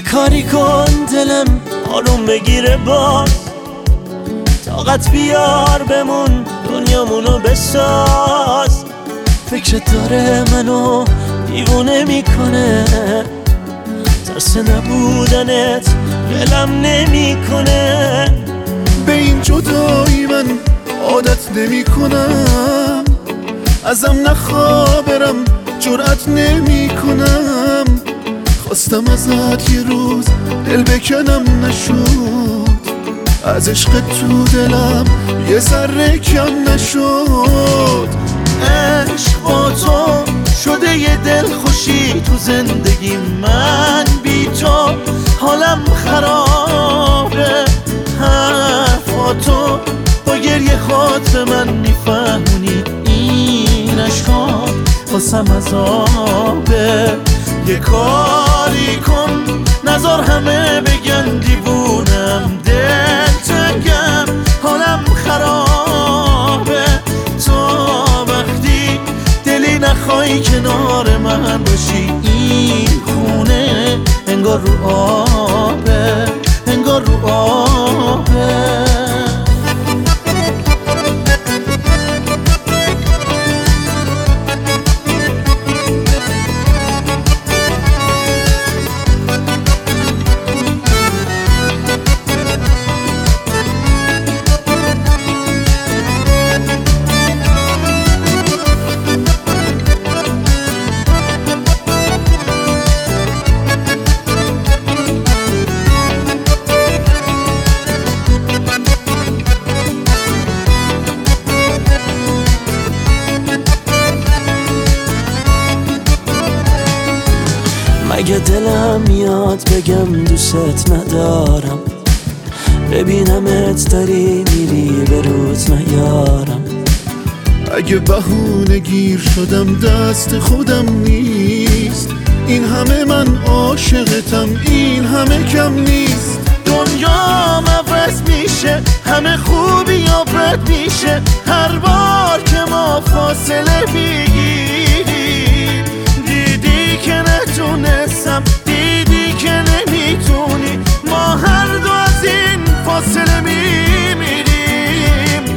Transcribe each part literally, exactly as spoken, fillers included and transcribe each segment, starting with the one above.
یه کاری کن دلم آروم بگیره باز، طاقت بیار بمون دنیامونو بساز. فکرت داره منو دیوونه میکنه، ترس نبودنت ولم نمیکنه. به این جدایی من عادت نمی کنم، ازم نخوا برم جرأت نمی کنم. خواستم ازت یه روز دل بکنم نشد، از عشق تو دلم یه ذره کم نشد. عشق با تو شده یه دل خوشی تو زندگی من، بی تو حالم خرابه. حرفاتو با گریه خود به من میفهمونی، این عشقا واسم عذابه. یه کاری کن نذار همه بگن دیوونم، دل تنگم حالم خرابه. تا وقتی دلی نخوای کنار من باشی، این خونه انگار رو آبه، انگار رو آبه. مگه دلم میاد بگم دوست ندارم، ببینمت داری میری به روز نیارم. اگه بهونه گیر شدم دست خودم نیست، این همه من عاشقتم این همه کم نیست. دنیام عوض میشه، همه خوبی یا بد میشه، هر بار که ما فاصله بگیریم. دیدی که نتونستم، دیدی که نمیتونی، ما هر دو از این فاصله میمیریم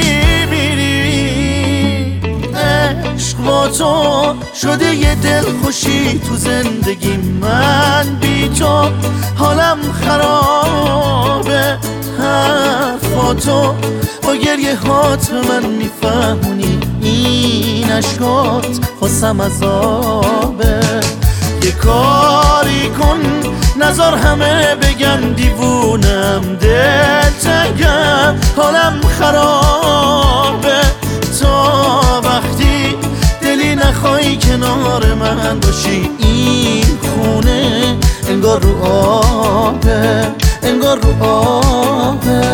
میمیریم. عشق با تو شده یه دل خوشی تو زندگی من، بی تو حالم خرابه. حرفاتو با گریه هات به من میفهمونی، این عشقات واسم عذابه. یه کاری کن نذار همه بگن دیوونم، دل تنگم حالم خرابه. تا وقتی دلی نخوای کنار من باشی، این خونه انگار رو آبه، انگار رو آبه.